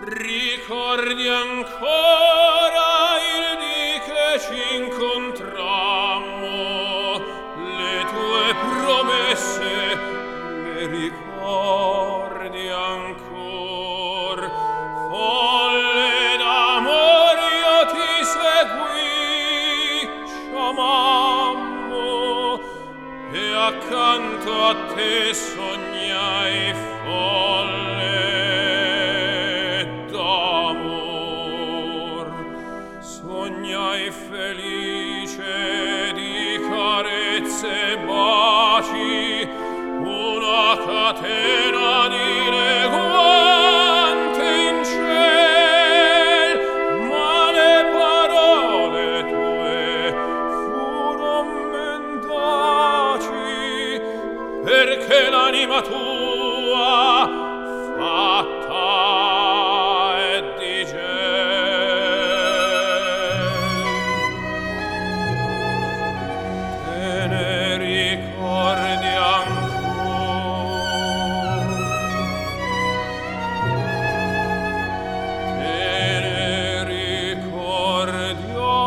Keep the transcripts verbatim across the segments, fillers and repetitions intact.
Ricordi ancora il dì che ci incontrammo, le tue promesse le ricordi ancor? Folle d'amor io ti seguì, c'amammo, e accanto a te sognai folle d'amor. Sognai felice di carezze e baci, una catena di leguante in ciel, ma le parole tue furon mendaci, perché l'anima tua fatta è di gel. Te ne ricordi ancor? Te ne ricordi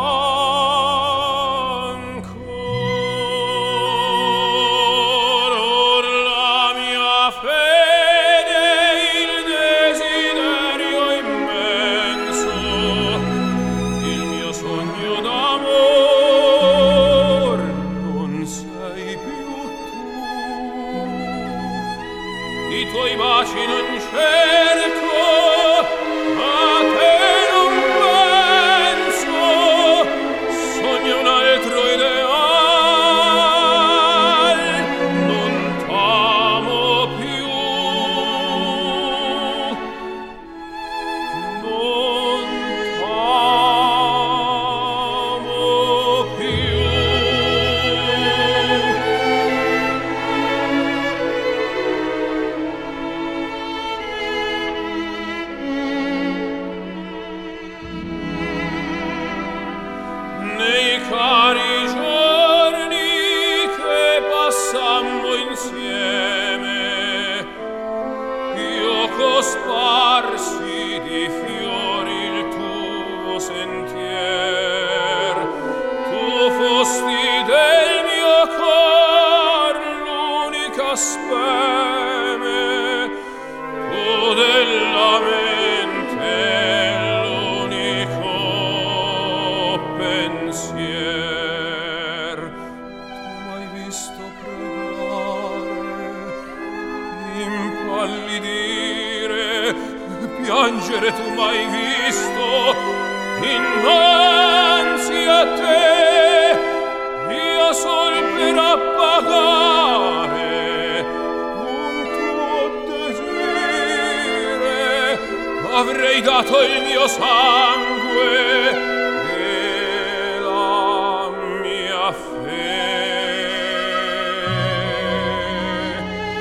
ancor? Or la mia fede, il desiderio immenso, il mio sogno d'amor, non sei più tu. I tuoi baci non cerco, a te non penso, sogno un altro ideal, non t'amo più, non t'amo più. Nei cari giorni che passammo insieme, io cosparsi di fiori il tuo sentier. Tu fosti del mio cor l'unica speme, tu della mente l'unico pensier. Tu m'hai visto pregare, impallidire, piangere, tu m'hai visto innanzi a te, io sol per appagare un tuo desire avrei dato il mio sangue e la mia fede.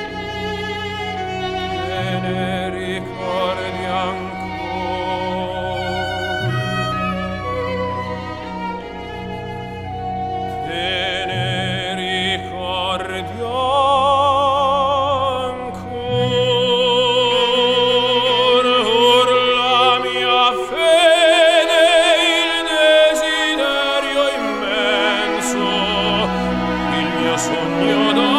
Te ne ricordi ancor? Te ne ricordi ancor? Or la mia fede, il desiderio immenso, il mio sogno d'amore,